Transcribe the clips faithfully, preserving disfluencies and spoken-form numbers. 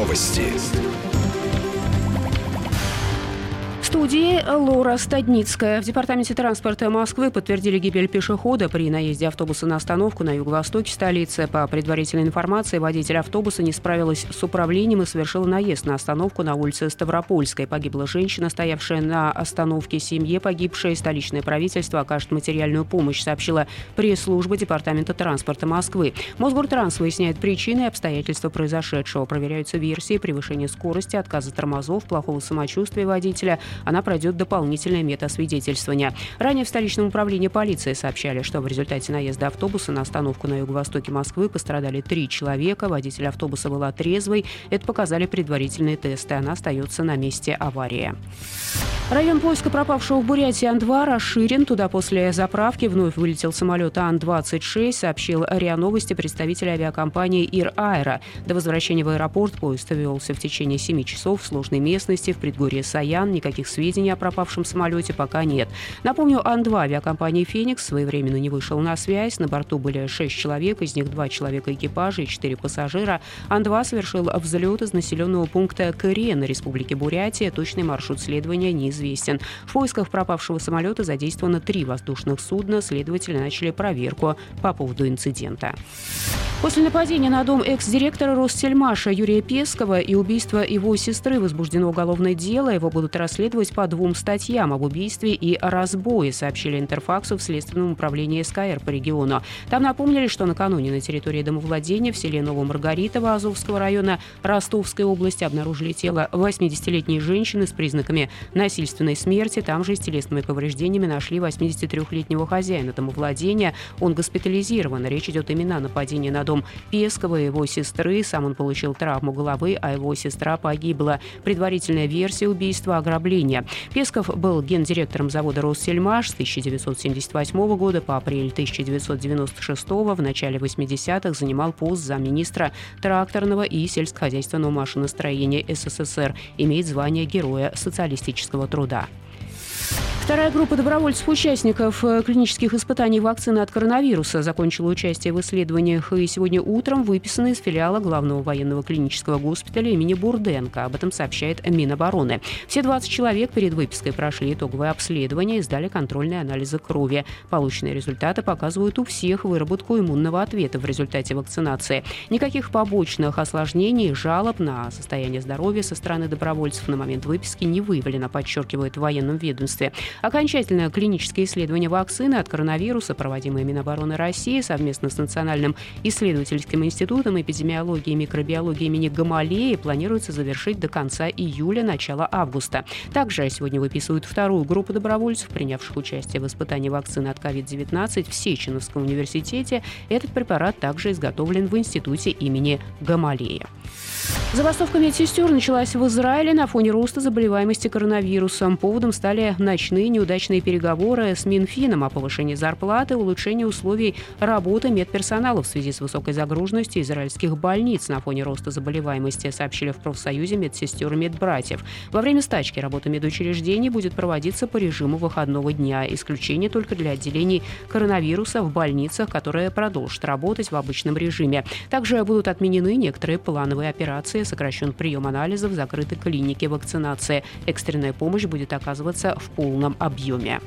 Новости. В студии Лора Стадницкая. В департаменте транспорта Москвы подтвердили гибель пешехода при наезде автобуса на остановку на юго-востоке столицы. По предварительной информации, водитель автобуса не справилась с управлением и совершила наезд на остановку на улице Ставропольской. Погибла женщина, стоявшая на остановке. Семье погибшей столичное правительство окажет материальную помощь, сообщила пресс-служба департамента транспорта Москвы. Мосгортранс выясняет причины и обстоятельства произошедшего. Проверяются версии превышения скорости, отказа тормозов, плохого самочувствия водителя. Она пройдет дополнительное метасвидетельствование. Ранее в столичном управлении полиции сообщали, что в результате наезда автобуса на остановку на юго-востоке Москвы пострадали три человека. Водитель автобуса была трезвой. Это показали предварительные тесты. Она остается на месте аварии. Район поиска пропавшего в Бурятии Ан два расширен. Туда после заправки вновь вылетел самолет Ан двадцать шесть, сообщил РИА Новости представитель авиакомпании Ир Аэро. До возвращения в аэропорт поезд велся в течение семи часов в сложной местности в предгорье Саян. Никаких сведений о пропавшем самолете пока нет. Напомню, Ан два авиакомпании «Феникс» своевременно не вышел на связь. На борту были шесть человек, из них два человека экипажа и четыре пассажира. Ан два совершил взлет из населенного пункта Кырен Республики Бурятия. Точный маршрут следования неизвестен. Известен. В поисках пропавшего самолета задействовано три воздушных судна. Следователи начали проверку по поводу инцидента. После нападения на дом экс-директора Ростельмаша Юрия Пескова и убийства его сестры возбуждено уголовное дело. Его будут расследовать по двум статьям об убийстве и разбое, сообщили Интерфаксу в Следственном управлении эс ка эр по региону. Там напомнили, что накануне на территории домовладения в селе Новомаргаритово Азовского района Ростовской области обнаружили тело восьмидесятилетней женщины с признаками насильственной смерти. Там же с телесными повреждениями нашли восьмидесятитрёхлетнего хозяина домовладения. Он госпитализирован. Речь идет именно о нападении на дом Пескова и его сестры. Сам он получил травму головы, а его сестра погибла. Предварительная версия убийства – ограбление. Песков был гендиректором завода «Россельмаш» с тысяча девятьсот семьдесят восьмого года по апрель тысяча девятьсот девяносто шестого. В начале восьмидесятых занимал пост замминистра тракторного и сельскохозяйственного машиностроения эс эс эс эр. Имеет звание Героя социалистического труда. Вторая группа добровольцев-участников клинических испытаний вакцины от коронавируса закончила участие в исследованиях и сегодня утром выписаны из филиала главного военного клинического госпиталя имени Бурденко. Об этом сообщает Минобороны. Все двадцать человек перед выпиской прошли итоговое обследование и сдали контрольные анализы крови. Полученные результаты показывают у всех выработку иммунного ответа в результате вакцинации. Никаких побочных осложнений, жалоб на состояние здоровья со стороны добровольцев на момент выписки не выявлено, подчеркивает в военном ведомстве. Окончательное клиническое исследование вакцины от коронавируса, проводимое Минобороны России совместно с Национальным исследовательским институтом эпидемиологии и микробиологии имени Гамалеи, планируется завершить до конца июля, начала августа. Также сегодня выписывают вторую группу добровольцев, принявших участие в испытании вакцины от ковид девятнадцать в Сеченовском университете. Этот препарат также изготовлен в институте имени Гамалея. Забастовка медсестер началась в Израиле на фоне роста заболеваемости коронавирусом. Поводом стали ночные неудачные переговоры с Минфином о повышении зарплаты и улучшении условий работы медперсонала в связи с высокой загруженностью израильских больниц на фоне роста заболеваемости, сообщили в профсоюзе медсестер и медбратьев. Во время стачки работа медучреждений будет проводиться по режиму выходного дня. Исключение только для отделений коронавируса в больницах, которые продолжат работать в обычном режиме. Также будут отменены некоторые плановые операции. Сокращен прием анализов, закрыты клиники вакцинации. Экстренная помощь будет оказываться в полном объеме.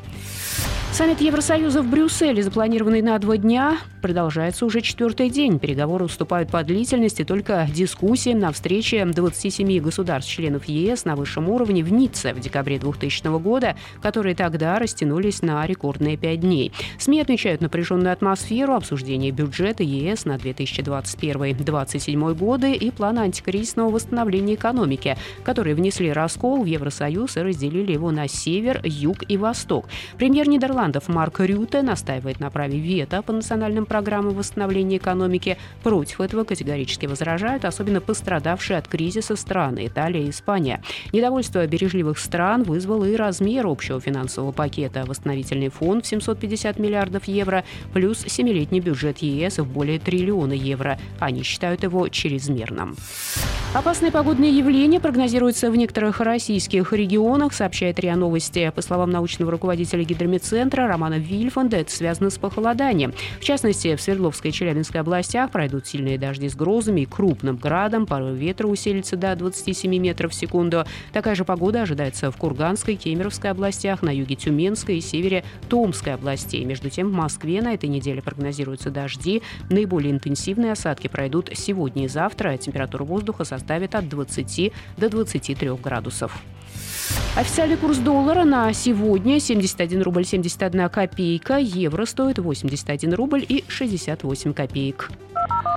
Саммит Евросоюза в Брюсселе, запланированный на два дня, продолжается уже четвертый день. Переговоры уступают по длительности только дискуссиям на встрече двадцати семи государств-членов е эс на высшем уровне в Ницце в декабре двухтысячного года, которые тогда растянулись на рекордные пять дней. СМИ отмечают напряженную атмосферу, обсуждение бюджета е эс на две тысячи двадцать первый — две тысячи двадцать седьмой годы и плана антикризисного восстановления экономики, которые внесли раскол в Евросоюз и разделили его на север, юг и восток. Премьер Нидерландов Марк Рюте настаивает на праве вето по национальным программам восстановления экономики. Против этого категорически возражают особенно пострадавшие от кризиса страны – Италия и Испания. Недовольство бережливых стран вызвало и размер общего финансового пакета. Восстановительный фонд в семьсот пятьдесят миллиардов евро плюс семилетний бюджет е эс в более триллиона евро. Они считают его чрезмерным. Опасные погодные явления прогнозируются в некоторых российских регионах, сообщает РИА Новости. По словам научного руководителя Гидромедцентра гидрометцентра Романа Вильфанда это связано с похолоданием. В частности, в Свердловской и Челябинской областях пройдут сильные дожди с грозами и крупным градом. Порывы ветра усилятся до двадцати семи метров в секунду. Такая же погода ожидается в Курганской, Кемеровской областях, на юге Тюменской и севере Томской областей. Между тем, в Москве на этой неделе прогнозируются дожди. Наиболее интенсивные осадки пройдут сегодня и завтра. Температура воздуха составит от двадцати до двадцати трёх градусов. Официальный курс доллара на сегодня семьдесят один рубль семьдесят одна копейка. Евро стоит восемьдесят один рубль и шестьдесят восемь копеек.